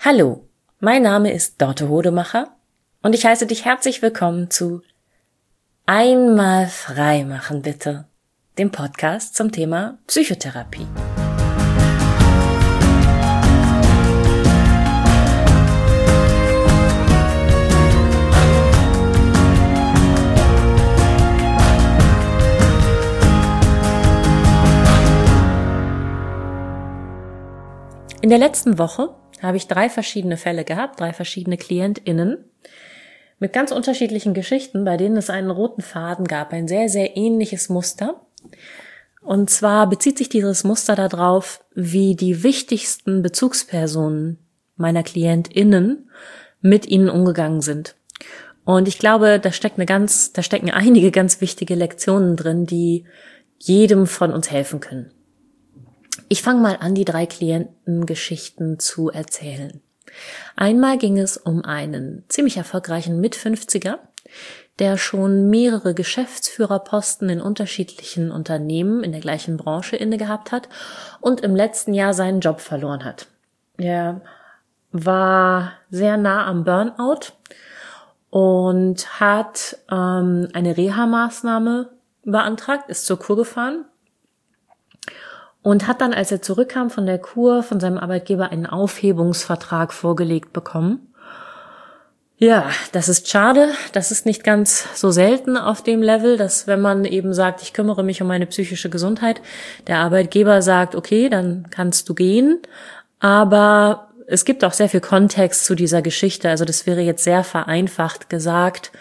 Hallo, mein Name ist Dorte Hodemacher und ich heiße dich herzlich willkommen zu Einmal frei machen bitte, dem Podcast zum Thema Psychotherapie. In der letzten Woche habe ich 3 verschiedene Fälle gehabt, 3 verschiedene KlientInnen mit ganz unterschiedlichen Geschichten, bei denen es einen roten Faden gab, ein sehr, sehr ähnliches Muster. Und zwar bezieht sich dieses Muster darauf, wie die wichtigsten Bezugspersonen meiner KlientInnen mit ihnen umgegangen sind. Und ich glaube, da stecken einige ganz wichtige Lektionen drin, die jedem von uns helfen können. Ich fange mal an, die 3 Klientengeschichten zu erzählen. Einmal ging es um einen ziemlich erfolgreichen Mit-50er, der schon mehrere Geschäftsführerposten in unterschiedlichen Unternehmen in der gleichen Branche inne gehabt hat und im letzten Jahr seinen Job verloren hat. Er war sehr nah am Burnout und hat eine Reha-Maßnahme beantragt, ist zur Kur gefahren. Und hat dann, als er zurückkam von der Kur, von seinem Arbeitgeber einen Aufhebungsvertrag vorgelegt bekommen. Ja, das ist schade. Das ist nicht ganz so selten auf dem Level, dass wenn man eben sagt, ich kümmere mich um meine psychische Gesundheit, der Arbeitgeber sagt, okay, dann kannst du gehen. Aber es gibt auch sehr viel Kontext zu dieser Geschichte. Also das wäre jetzt sehr vereinfacht gesagt,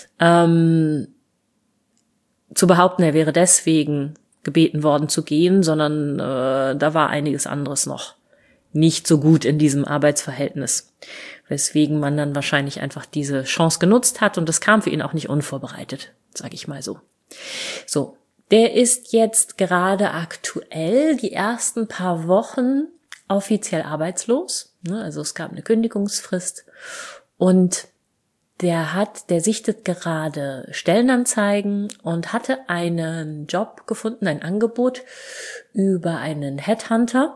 zu behaupten, er wäre deswegen gebeten worden zu gehen, sondern da war einiges anderes noch nicht so gut in diesem Arbeitsverhältnis, weswegen man dann wahrscheinlich einfach diese Chance genutzt hat und das kam für ihn auch nicht unvorbereitet, sage ich mal so. So, der ist jetzt gerade aktuell die ersten paar Wochen offiziell arbeitslos, also es gab eine Kündigungsfrist und der sichtet gerade Stellenanzeigen und hatte einen Job gefunden, ein Angebot über einen Headhunter,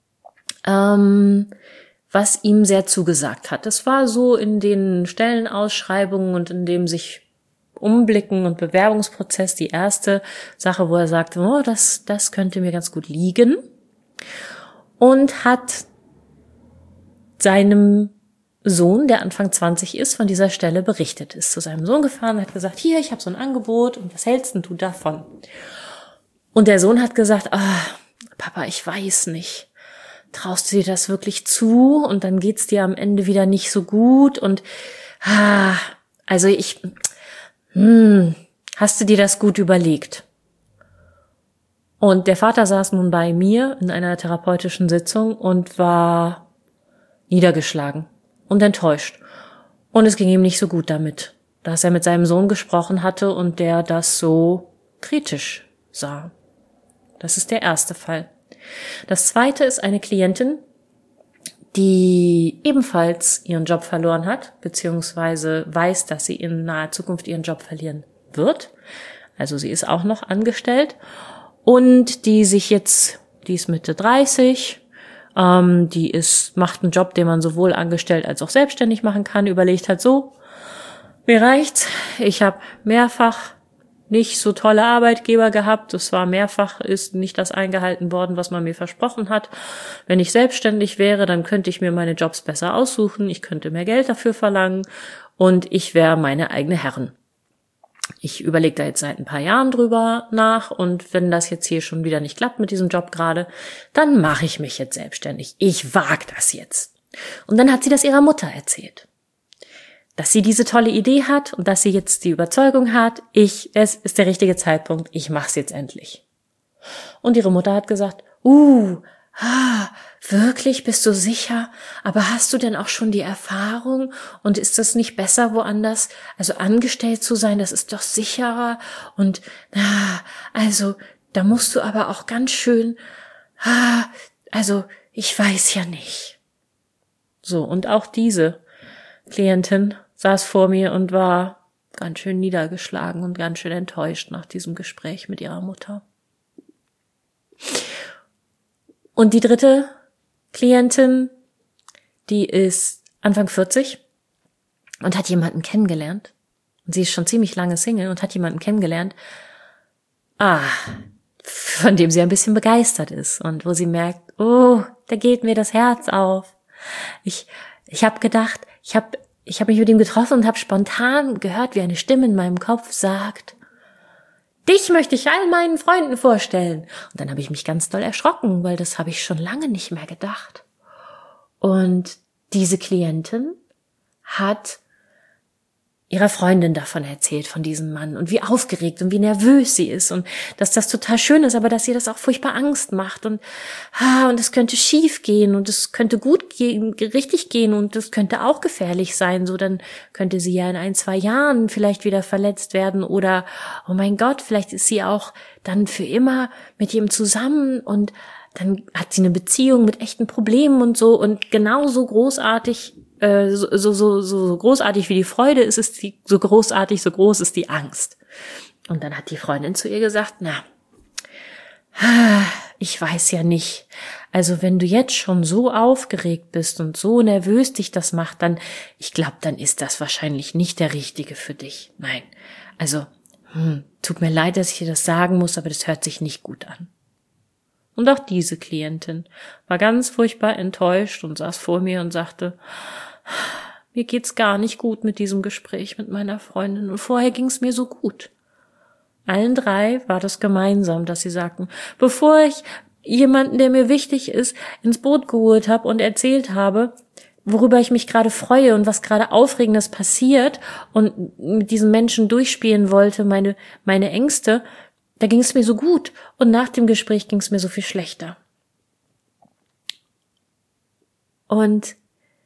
was ihm sehr zugesagt hat. Das war so in den Stellenausschreibungen und in dem sich Umblicken und Bewerbungsprozess die erste Sache, wo er sagte, oh, das könnte mir ganz gut liegen, und hat seinem Sohn, der Anfang 20 ist, von dieser Stelle berichtet, ist zu seinem Sohn gefahren, hat gesagt, hier, ich habe so ein Angebot und was hältst denn du davon? Und der Sohn hat gesagt, Papa, ich weiß nicht, traust du dir das wirklich zu? Und dann geht's dir am Ende wieder nicht so gut und hast du dir das gut überlegt? Und der Vater saß nun bei mir in einer therapeutischen Sitzung und war niedergeschlagen und enttäuscht. Und es ging ihm nicht so gut damit, dass er mit seinem Sohn gesprochen hatte und der das so kritisch sah. Das ist der erste Fall. Das zweite ist eine Klientin, die ebenfalls ihren Job verloren hat, beziehungsweise weiß, dass sie in naher Zukunft ihren Job verlieren wird. Also sie ist auch noch angestellt und die ist Mitte 30, macht einen Job, den man sowohl angestellt als auch selbstständig machen kann, überlegt halt so, mir reicht's, ich habe mehrfach nicht so tolle Arbeitgeber gehabt, ist nicht das eingehalten worden, was man mir versprochen hat. Wenn ich selbstständig wäre, dann könnte ich mir meine Jobs besser aussuchen, ich könnte mehr Geld dafür verlangen und ich wäre meine eigene Herrin. Ich überlege da jetzt seit ein paar Jahren drüber nach und wenn das jetzt hier schon wieder nicht klappt mit diesem Job gerade, dann mache ich mich jetzt selbstständig. Ich wage das jetzt. Und dann hat sie das ihrer Mutter erzählt, dass sie diese tolle Idee hat und dass sie jetzt die Überzeugung hat, es ist der richtige Zeitpunkt, ich mache es jetzt endlich. Und ihre Mutter hat gesagt, wirklich, bist du sicher? Aber hast du denn auch schon die Erfahrung? Und ist das nicht besser woanders? Also angestellt zu sein, das ist doch sicherer. Und da musst du aber auch ganz schön, ich weiß ja nicht. So, und auch diese Klientin saß vor mir und war ganz schön niedergeschlagen und ganz schön enttäuscht nach diesem Gespräch mit ihrer Mutter. Und die dritte Klientin, die ist Anfang 40 und hat jemanden kennengelernt. Und sie ist schon ziemlich lange Single und hat jemanden kennengelernt, von dem sie ein bisschen begeistert ist und wo sie merkt, oh, da geht mir das Herz auf. Ich habe gedacht, ich habe mich mit ihm getroffen und habe spontan gehört, wie eine Stimme in meinem Kopf sagt, dich möchte ich all meinen Freunden vorstellen. Und dann habe ich mich ganz doll erschrocken, weil das habe ich schon lange nicht mehr gedacht. Und diese Klientin hat ihrer Freundin davon erzählt, von diesem Mann und wie aufgeregt und wie nervös sie ist und dass das total schön ist, aber dass ihr das auch furchtbar Angst macht und es könnte schief gehen und es könnte gut gehen, richtig gehen und es könnte auch gefährlich sein, so dann könnte sie ja in 1-2 Jahren vielleicht wieder verletzt werden oder, oh mein Gott, vielleicht ist sie auch dann für immer mit ihm zusammen und dann hat sie eine Beziehung mit echten Problemen und so und genauso großartig so großartig wie die Freude ist, ist die so großartig, so groß ist die Angst. Und dann hat die Freundin zu ihr gesagt, ich weiß ja nicht. Also wenn du jetzt schon so aufgeregt bist und so nervös dich das macht, dann, ich glaube, dann ist das wahrscheinlich nicht der Richtige für dich. Nein, also, tut mir leid, dass ich dir das sagen muss, aber das hört sich nicht gut an. Und auch diese Klientin war ganz furchtbar enttäuscht und saß vor mir und sagte, mir geht's gar nicht gut mit diesem Gespräch mit meiner Freundin und vorher ging's mir so gut. Allen 3 war das gemeinsam, dass sie sagten, bevor ich jemanden, der mir wichtig ist, ins Boot geholt habe und erzählt habe, worüber ich mich gerade freue und was gerade Aufregendes passiert und mit diesen Menschen durchspielen wollte, meine Ängste, da ging's mir so gut und nach dem Gespräch ging's mir so viel schlechter. Und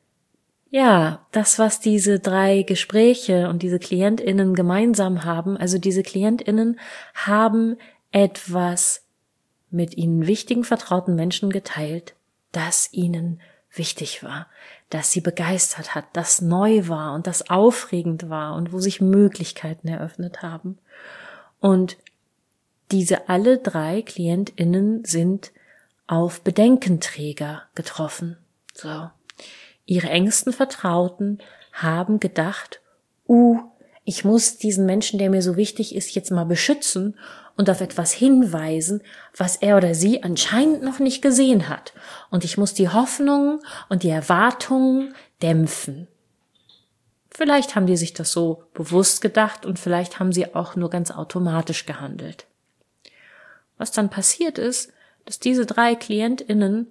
ja, das, was diese 3 Gespräche und diese KlientInnen gemeinsam haben, also diese KlientInnen haben etwas mit ihnen wichtigen, vertrauten Menschen geteilt, das ihnen wichtig war, das sie begeistert hat, das neu war und das aufregend war und wo sich Möglichkeiten eröffnet haben. Und diese alle 3 KlientInnen sind auf Bedenkenträger getroffen. So. Ihre engsten Vertrauten haben gedacht, ich muss diesen Menschen, der mir so wichtig ist, jetzt mal beschützen und auf etwas hinweisen, was er oder sie anscheinend noch nicht gesehen hat. Und ich muss die Hoffnungen und die Erwartungen dämpfen. Vielleicht haben die sich das so bewusst gedacht und vielleicht haben sie auch nur ganz automatisch gehandelt. Was dann passiert ist, dass diese 3 KlientInnen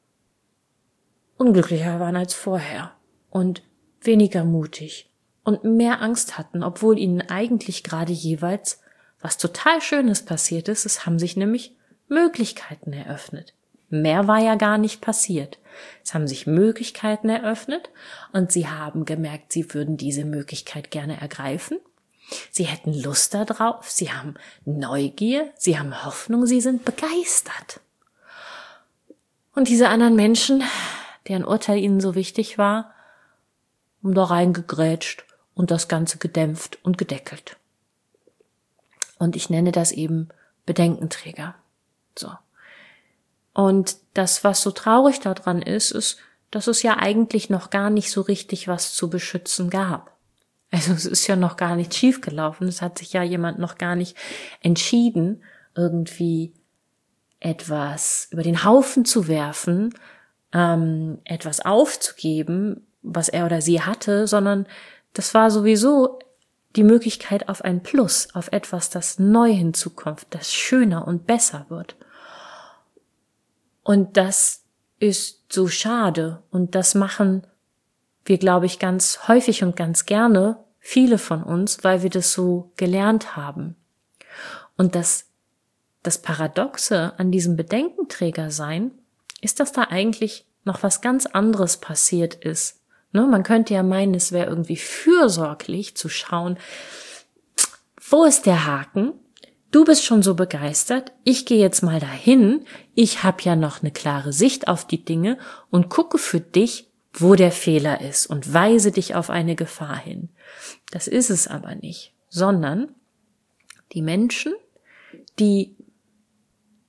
unglücklicher waren als vorher und weniger mutig und mehr Angst hatten, obwohl ihnen eigentlich gerade jeweils was total Schönes passiert ist. Es haben sich nämlich Möglichkeiten eröffnet. Mehr war ja gar nicht passiert. Es haben sich Möglichkeiten eröffnet und sie haben gemerkt, sie würden diese Möglichkeit gerne ergreifen. Sie hätten Lust darauf, sie haben Neugier, sie haben Hoffnung, sie sind begeistert. Und diese anderen Menschen, deren Urteil ihnen so wichtig war, haben da reingegrätscht und das Ganze gedämpft und gedeckelt. Und ich nenne das eben Bedenkenträger. So. Und das, was so traurig daran ist, dass es ja eigentlich noch gar nicht so richtig was zu beschützen gab. Also es ist ja noch gar nicht schiefgelaufen. Es hat sich ja jemand noch gar nicht entschieden, irgendwie etwas über den Haufen zu werfen, etwas aufzugeben, was er oder sie hatte, sondern das war sowieso die Möglichkeit auf ein Plus, auf etwas, das neu hinzukommt, das schöner und besser wird. Und das ist so schade und das machen wir, glaube ich, ganz häufig und ganz gerne, viele von uns, weil wir das so gelernt haben. Und das Paradoxe an diesem Bedenkenträger sein, ist, dass da eigentlich noch was ganz anderes passiert ist. Ne? Man könnte ja meinen, es wäre irgendwie fürsorglich zu schauen, wo ist der Haken? Du bist schon so begeistert, ich gehe jetzt mal dahin, ich habe ja noch eine klare Sicht auf die Dinge und gucke für dich, wo der Fehler ist und weise dich auf eine Gefahr hin. Das ist es aber nicht, sondern die Menschen, die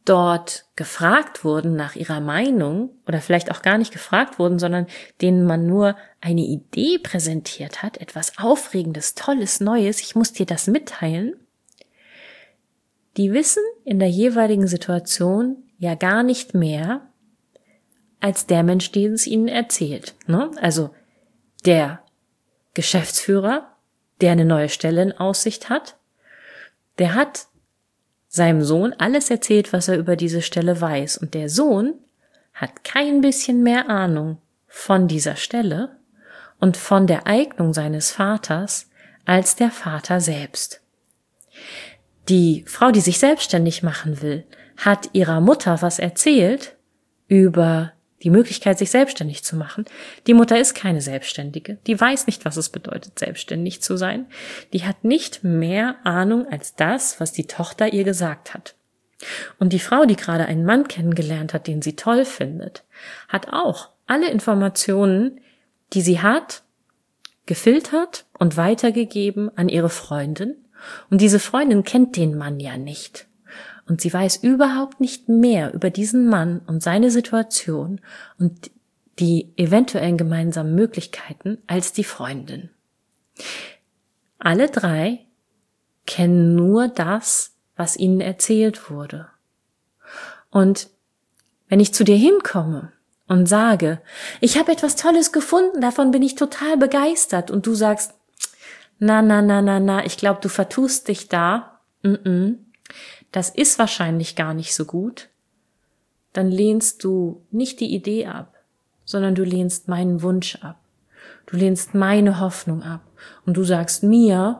dort gefragt wurden nach ihrer Meinung oder vielleicht auch gar nicht gefragt wurden, sondern denen man nur eine Idee präsentiert hat, etwas Aufregendes, Tolles, Neues, ich muss dir das mitteilen, die wissen in der jeweiligen Situation ja gar nicht mehr als der Mensch, den es ihnen erzählt. Ne? Also der Geschäftsführer, der eine neue Stelle in Aussicht hat, der hat seinem Sohn alles erzählt, was er über diese Stelle weiß. Und der Sohn hat kein bisschen mehr Ahnung von dieser Stelle und von der Eignung seines Vaters als der Vater selbst. Die Frau, die sich selbstständig machen will, hat ihrer Mutter was erzählt über die Möglichkeit, sich selbstständig zu machen. Die Mutter ist keine Selbstständige. Die weiß nicht, was es bedeutet, selbstständig zu sein. Die hat nicht mehr Ahnung als das, was die Tochter ihr gesagt hat. Und die Frau, die gerade einen Mann kennengelernt hat, den sie toll findet, hat auch alle Informationen, die sie hat, gefiltert und weitergegeben an ihre Freundin. Und diese Freundin kennt den Mann ja nicht. Und sie weiß überhaupt nicht mehr über diesen Mann und seine Situation und die eventuellen gemeinsamen Möglichkeiten als die Freundin. Alle drei kennen nur das, was ihnen erzählt wurde. Und wenn ich zu dir hinkomme und sage, ich habe etwas Tolles gefunden, davon bin ich total begeistert, und du sagst, na, ich glaube, du vertust dich da, das ist wahrscheinlich gar nicht so gut, dann lehnst du nicht die Idee ab, sondern du lehnst meinen Wunsch ab. Du lehnst meine Hoffnung ab. Und du sagst mir,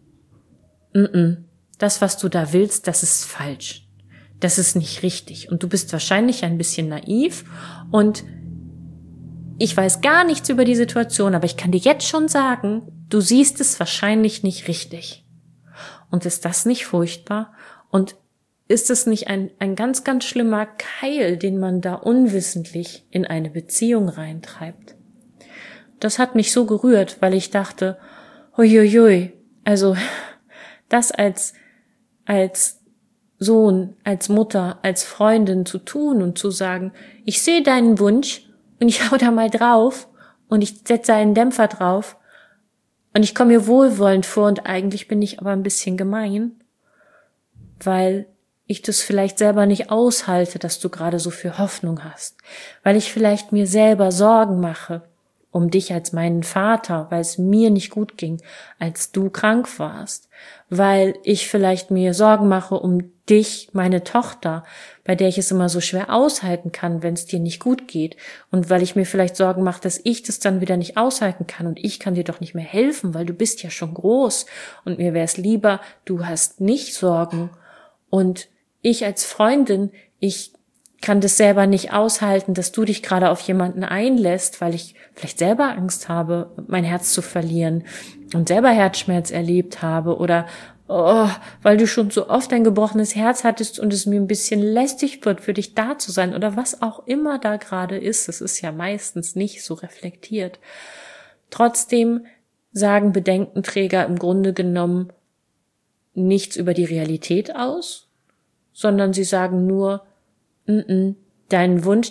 das, was du da willst, das ist falsch. Das ist nicht richtig. Und du bist wahrscheinlich ein bisschen naiv und ich weiß gar nichts über die Situation, aber ich kann dir jetzt schon sagen, du siehst es wahrscheinlich nicht richtig. Und ist das nicht furchtbar? Und ist es nicht ein ganz, ganz schlimmer Keil, den man da unwissentlich in eine Beziehung reintreibt? Das hat mich so gerührt, weil ich dachte, huiuiui, also das als Sohn, als Mutter, als Freundin zu tun und zu sagen, ich sehe deinen Wunsch und ich hau da mal drauf und ich setze einen Dämpfer drauf und ich komme mir wohlwollend vor und eigentlich bin ich aber ein bisschen gemein, weil ich das vielleicht selber nicht aushalte, dass du gerade so viel Hoffnung hast, weil ich vielleicht mir selber Sorgen mache um dich als meinen Vater, weil es mir nicht gut ging, als du krank warst, weil ich vielleicht mir Sorgen mache um dich, meine Tochter, bei der ich es immer so schwer aushalten kann, wenn es dir nicht gut geht, und weil ich mir vielleicht Sorgen mache, dass ich das dann wieder nicht aushalten kann und ich kann dir doch nicht mehr helfen, weil du bist ja schon groß und mir wäre es lieber, du hast nicht Sorgen und ich als Freundin, ich kann das selber nicht aushalten, dass du dich gerade auf jemanden einlässt, weil ich vielleicht selber Angst habe, mein Herz zu verlieren und selber Herzschmerz erlebt habe oder weil du schon so oft ein gebrochenes Herz hattest und es mir ein bisschen lästig wird, für dich da zu sein oder was auch immer da gerade ist. Das ist ja meistens nicht so reflektiert. Trotzdem sagen Bedenkenträger im Grunde genommen nichts über die Realität aus, sondern sie sagen nur, deinen Wunsch,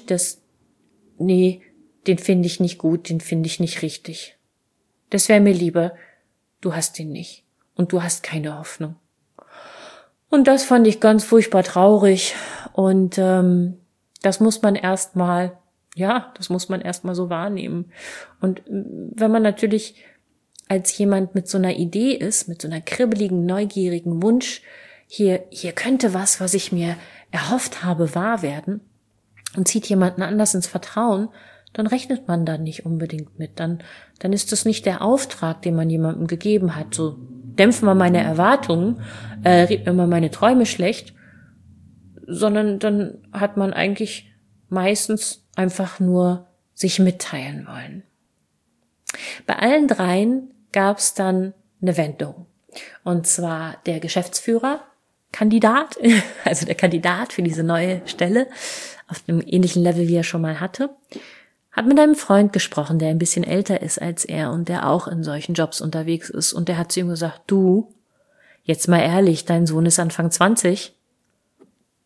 den finde ich nicht gut, den finde ich nicht richtig. Das wäre mir lieber, du hast ihn nicht und du hast keine Hoffnung. Und das fand ich ganz furchtbar traurig und das muss man erstmal so wahrnehmen. Und wenn man natürlich als jemand mit so einer Idee ist, mit so einer kribbeligen, neugierigen Wunsch, hier könnte was ich mir erhofft habe, wahr werden, und zieht jemanden anders ins Vertrauen, dann rechnet man da nicht unbedingt mit. Dann ist das nicht der Auftrag, den man jemandem gegeben hat. So, dämpfen wir meine Erwartungen, red mir mal meine Träume schlecht, sondern dann hat man eigentlich meistens einfach nur sich mitteilen wollen. Bei allen dreien gab es dann eine Wendung. Und zwar der Geschäftsführer-Kandidat, also der Kandidat für diese neue Stelle, auf einem ähnlichen Level, wie er schon mal hatte, hat mit einem Freund gesprochen, der ein bisschen älter ist als er und der auch in solchen Jobs unterwegs ist. Und der hat zu ihm gesagt, du, jetzt mal ehrlich, dein Sohn ist Anfang 20.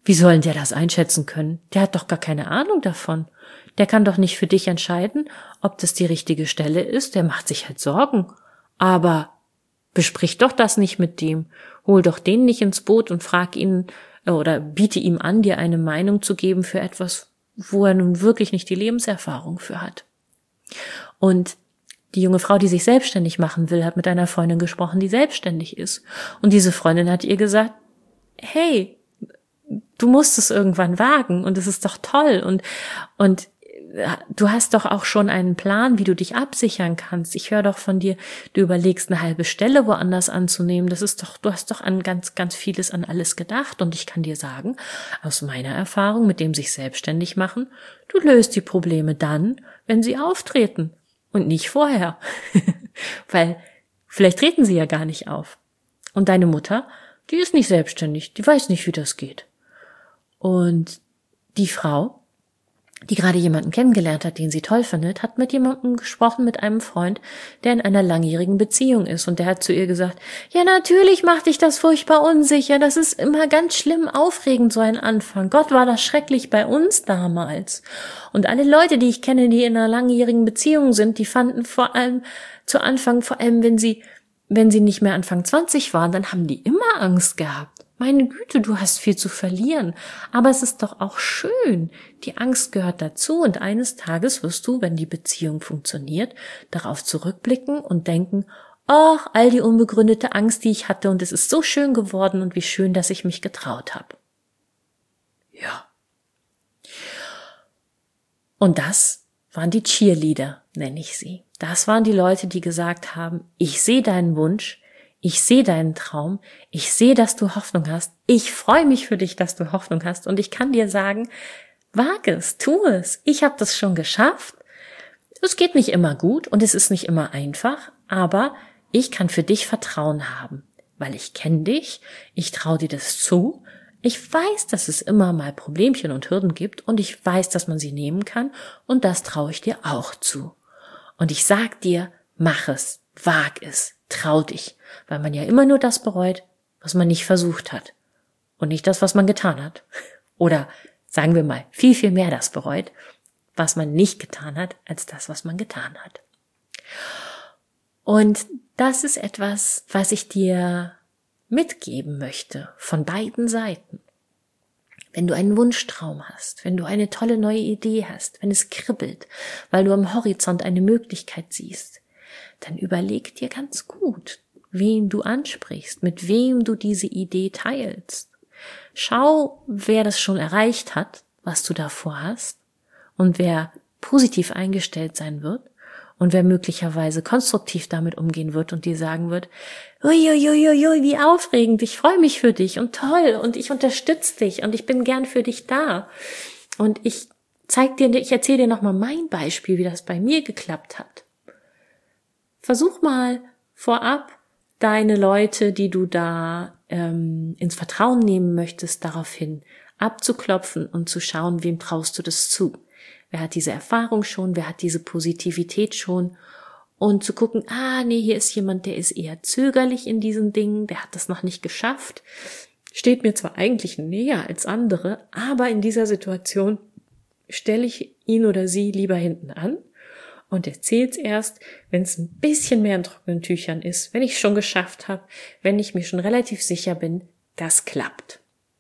Wie soll der das einschätzen können? Der hat doch gar keine Ahnung davon. Der kann doch nicht für dich entscheiden, ob das die richtige Stelle ist. Der macht sich halt Sorgen. Aber besprich doch das nicht mit dem. Hol doch den nicht ins Boot und frag ihn oder biete ihm an, dir eine Meinung zu geben für etwas, wo er nun wirklich nicht die Lebenserfahrung für hat. Und die junge Frau, die sich selbstständig machen will, hat mit einer Freundin gesprochen, die selbstständig ist. Und diese Freundin hat ihr gesagt, hey, du musst es irgendwann wagen und es ist doch toll und du hast doch auch schon einen Plan, wie du dich absichern kannst. Ich höre doch von dir, du überlegst eine halbe Stelle woanders anzunehmen. Das ist doch, du hast doch an ganz, ganz vieles, an alles gedacht. Und ich kann dir sagen, aus meiner Erfahrung mit dem sich selbstständig machen, du löst die Probleme dann, wenn sie auftreten und nicht vorher. Weil vielleicht treten sie ja gar nicht auf. Und deine Mutter, die ist nicht selbstständig, die weiß nicht, wie das geht. Und die Frau, die gerade jemanden kennengelernt hat, den sie toll findet, hat mit jemandem gesprochen, mit einem Freund, der in einer langjährigen Beziehung ist. Und der hat zu ihr gesagt, ja, natürlich macht dich das furchtbar unsicher. Das ist immer ganz schlimm aufregend, so ein Anfang. Gott, war das schrecklich bei uns damals. Und alle Leute, die ich kenne, die in einer langjährigen Beziehung sind, die fanden vor allem zu Anfang, vor allem wenn sie nicht mehr Anfang 20 waren, dann haben die immer Angst gehabt. Meine Güte, du hast viel zu verlieren. Aber es ist doch auch schön. Die Angst gehört dazu und eines Tages wirst du, wenn die Beziehung funktioniert, darauf zurückblicken und denken, ach, all die unbegründete Angst, die ich hatte und es ist so schön geworden und wie schön, dass ich mich getraut habe. Ja. Und das waren die Cheerleader, nenne ich sie. Das waren die Leute, die gesagt haben, ich sehe deinen Wunsch, ich sehe deinen Traum, ich sehe, dass du Hoffnung hast, ich freue mich für dich, dass du Hoffnung hast und ich kann dir sagen, wag es, tu es, ich habe das schon geschafft. Es geht nicht immer gut und es ist nicht immer einfach, aber ich kann für dich Vertrauen haben, weil ich kenne dich, ich traue dir das zu, ich weiß, dass es immer mal Problemchen und Hürden gibt und ich weiß, dass man sie nehmen kann und das traue ich dir auch zu. Und ich sag dir, mach es, wag es, trau dich, weil man ja immer nur das bereut, was man nicht versucht hat und nicht das, was man getan hat. Oder sagen wir mal, viel, viel mehr das bereut, was man nicht getan hat, als das, was man getan hat. Und das ist etwas, was ich dir mitgeben möchte, von beiden Seiten. Wenn du einen Wunschtraum hast, wenn du eine tolle neue Idee hast, wenn es kribbelt, weil du am Horizont eine Möglichkeit siehst, dann überleg dir ganz gut, wen du ansprichst, mit wem du diese Idee teilst. Schau, wer das schon erreicht hat, was du davor hast, und wer positiv eingestellt sein wird und wer möglicherweise konstruktiv damit umgehen wird und dir sagen wird, uiuiuiui, wie aufregend, ich freue mich für dich und toll und ich unterstütze dich und ich bin gern für dich da. Und ich erzähle dir nochmal mein Beispiel, wie das bei mir geklappt hat. Versuch mal vorab deine Leute, die du da ins Vertrauen nehmen möchtest, daraufhin abzuklopfen und zu schauen, wem traust du das zu. Wer hat diese Erfahrung schon, wer hat diese Positivität schon und zu gucken, nee, hier ist jemand, der ist eher zögerlich in diesen Dingen, der hat das noch nicht geschafft, steht mir zwar eigentlich näher als andere, aber in dieser Situation stelle ich ihn oder sie lieber hinten an und erzähl's erst, wenn es ein bisschen mehr in trockenen Tüchern ist, wenn ich es schon geschafft habe, wenn ich mir schon relativ sicher bin, das klappt.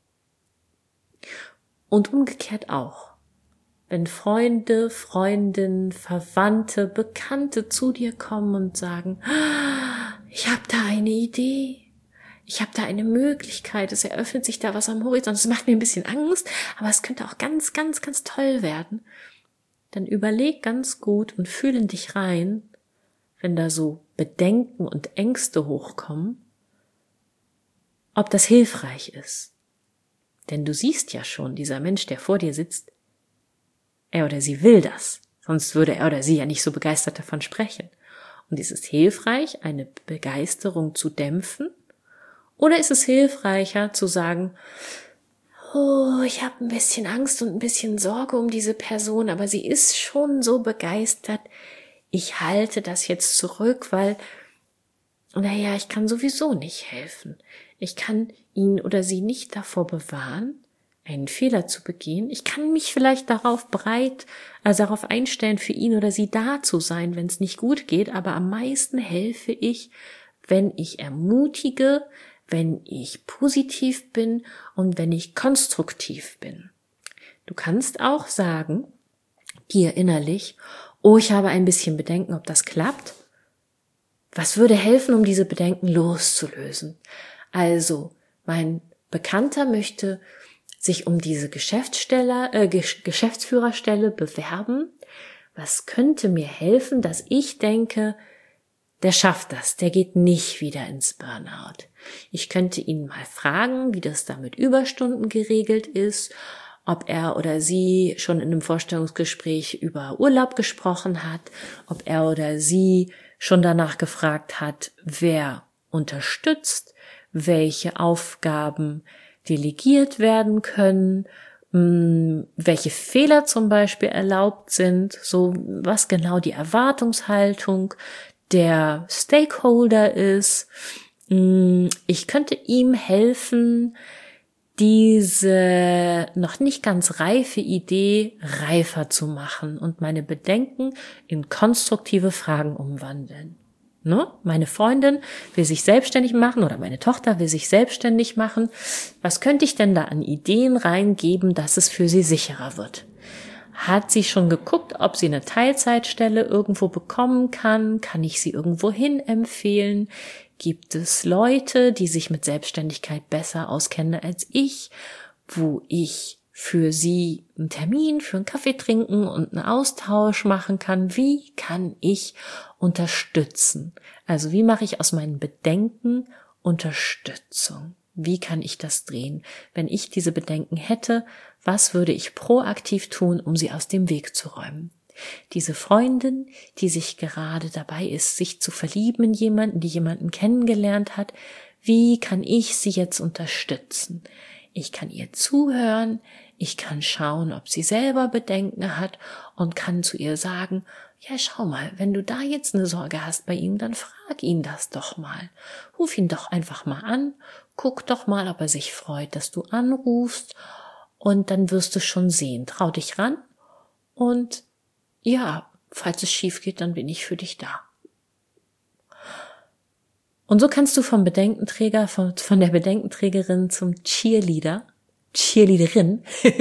Und umgekehrt auch. Wenn Freunde, Freundinnen, Verwandte, Bekannte zu dir kommen und sagen, ich habe da eine Idee, ich habe da eine Möglichkeit, es eröffnet sich da was am Horizont, es macht mir ein bisschen Angst, aber es könnte auch ganz, ganz, ganz toll werden, dann überleg ganz gut und fühl in dich rein, wenn da so Bedenken und Ängste hochkommen, ob das hilfreich ist. Denn du siehst ja schon, dieser Mensch, der vor dir sitzt, er oder sie will das, sonst würde er oder sie ja nicht so begeistert davon sprechen. Und ist es hilfreich, eine Begeisterung zu dämpfen? Oder ist es hilfreicher zu sagen, ich habe ein bisschen Angst und ein bisschen Sorge um diese Person, aber sie ist schon so begeistert, ich halte das jetzt zurück, weil, ich kann sowieso nicht helfen. Ich kann ihn oder sie nicht davor bewahren, einen Fehler zu begehen. Ich kann mich vielleicht darauf einstellen, für ihn oder sie da zu sein, wenn es nicht gut geht, aber am meisten helfe ich, wenn ich ermutige, wenn ich positiv bin und wenn ich konstruktiv bin. Du kannst auch sagen, dir innerlich, oh, ich habe ein bisschen Bedenken, ob das klappt. Was würde helfen, um diese Bedenken loszulösen? Also, mein Bekannter möchte sich um diese Geschäftsführerstelle bewerben. Was könnte mir helfen, dass ich denke, der schafft das, der geht nicht wieder ins Burnout. Ich könnte ihn mal fragen, wie das da mit Überstunden geregelt ist, ob er oder sie schon in einem Vorstellungsgespräch über Urlaub gesprochen hat, ob er oder sie schon danach gefragt hat, wer unterstützt, welche Aufgaben delegiert werden können, welche Fehler zum Beispiel erlaubt sind, so was genau die Erwartungshaltung der Stakeholder ist. Ich könnte ihm helfen, diese noch nicht ganz reife Idee reifer zu machen und meine Bedenken in konstruktive Fragen umwandeln. Ne? Meine Freundin will sich selbstständig machen oder meine Tochter will sich selbstständig machen. Was könnte ich denn da an Ideen reingeben, dass es für sie sicherer wird? Hat sie schon geguckt, ob sie eine Teilzeitstelle irgendwo bekommen kann? Kann ich sie irgendwo hin empfehlen? Gibt es Leute, die sich mit Selbstständigkeit besser auskennen als ich, wo ich für sie einen Termin für einen Kaffee trinken und einen Austausch machen kann? Wie kann ich unterstützen? Also wie mache ich aus meinen Bedenken Unterstützung? Wie kann ich das drehen? Wenn ich diese Bedenken hätte, was würde ich proaktiv tun, um sie aus dem Weg zu räumen? Diese Freundin, die sich gerade dabei ist, sich zu verlieben in jemanden, die jemanden kennengelernt hat, wie kann ich sie jetzt unterstützen? Ich kann ihr zuhören, ich kann schauen, ob sie selber Bedenken hat und kann zu ihr sagen, ja, schau mal, wenn du da jetzt eine Sorge hast bei ihm, dann frag ihn das doch mal. Ruf ihn doch einfach mal an, guck doch mal, ob er sich freut, dass du anrufst und dann wirst du schon sehen. Trau dich ran und ja, falls es schief geht, dann bin ich für dich da. Und so kannst du vom Bedenkenträger, von der Bedenkenträgerin zum Cheerleaderin,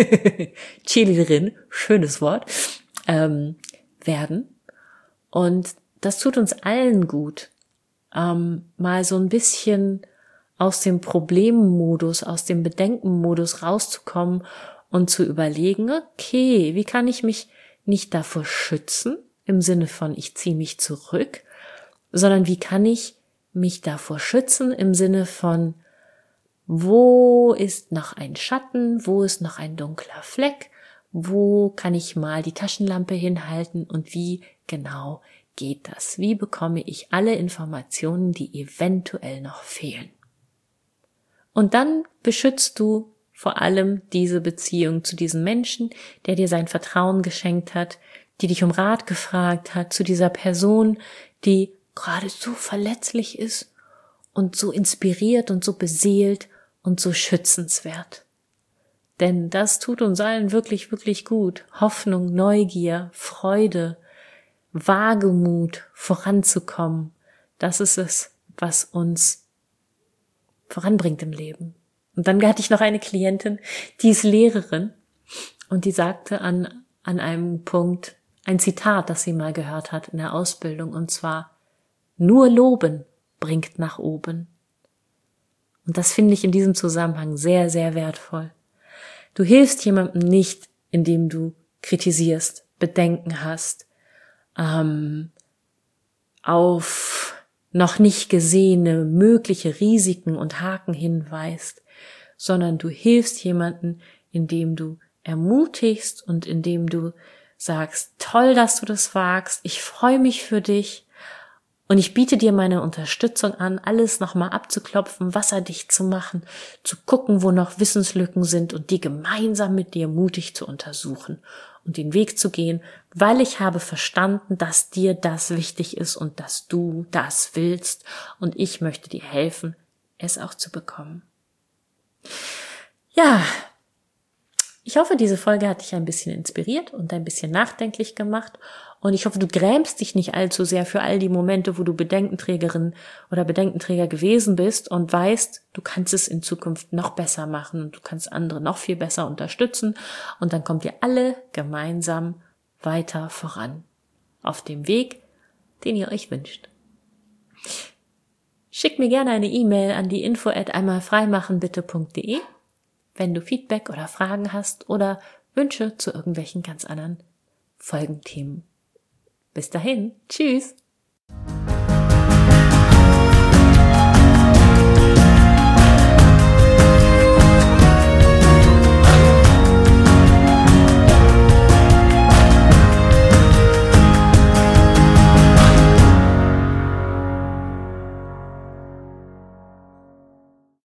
schönes Wort, werden. Und das tut uns allen gut, mal so ein bisschen aus dem Problemmodus, aus dem Bedenkenmodus rauszukommen und zu überlegen, okay, wie kann ich mich nicht davor schützen, im Sinne von ich ziehe mich zurück, sondern wie kann ich mich davor schützen im Sinne von wo ist noch ein Schatten, wo ist noch ein dunkler Fleck, wo kann ich mal die Taschenlampe hinhalten und wie genau geht das? Wie bekomme ich alle Informationen, die eventuell noch fehlen? Und dann beschützt du vor allem diese Beziehung zu diesem Menschen, der dir sein Vertrauen geschenkt hat, die dich um Rat gefragt hat, zu dieser Person, die gerade so verletzlich ist und so inspiriert und so beseelt und so schützenswert. Denn das tut uns allen wirklich, wirklich gut. Hoffnung, Neugier, Freude, Wagemut, voranzukommen. Das ist es, was uns voranbringt im Leben. Und dann hatte ich noch eine Klientin, die ist Lehrerin und die sagte an einem Punkt ein Zitat, das sie mal gehört hat in der Ausbildung, und zwar: Nur loben bringt nach oben. Und das finde ich in diesem Zusammenhang sehr, sehr wertvoll. Du hilfst jemandem nicht, indem du kritisierst, Bedenken hast, auf noch nicht gesehene mögliche Risiken und Haken hinweist, sondern du hilfst jemandem, indem du ermutigst und indem du sagst, toll, dass du das wagst, ich freue mich für dich und ich biete dir meine Unterstützung an, alles nochmal abzuklopfen, wasserdicht zu machen, zu gucken, wo noch Wissenslücken sind und die gemeinsam mit dir mutig zu untersuchen und den Weg zu gehen, weil ich habe verstanden, dass dir das wichtig ist und dass du das willst und ich möchte dir helfen, es auch zu bekommen. Ja, Ich hoffe, diese Folge hat dich ein bisschen inspiriert und ein bisschen nachdenklich gemacht. Und ich hoffe, du grämst dich nicht allzu sehr für all die Momente, wo du Bedenkenträgerin oder Bedenkenträger gewesen bist und weißt, du kannst es in Zukunft noch besser machen und du kannst andere noch viel besser unterstützen. Und dann kommt ihr alle gemeinsam weiter voran auf dem Weg, den ihr euch wünscht. Schick mir gerne eine E-Mail an die info@einmalfreimachenbitte.de, wenn du Feedback oder Fragen hast oder Wünsche zu irgendwelchen ganz anderen Folgenthemen. Bis dahin, tschüss!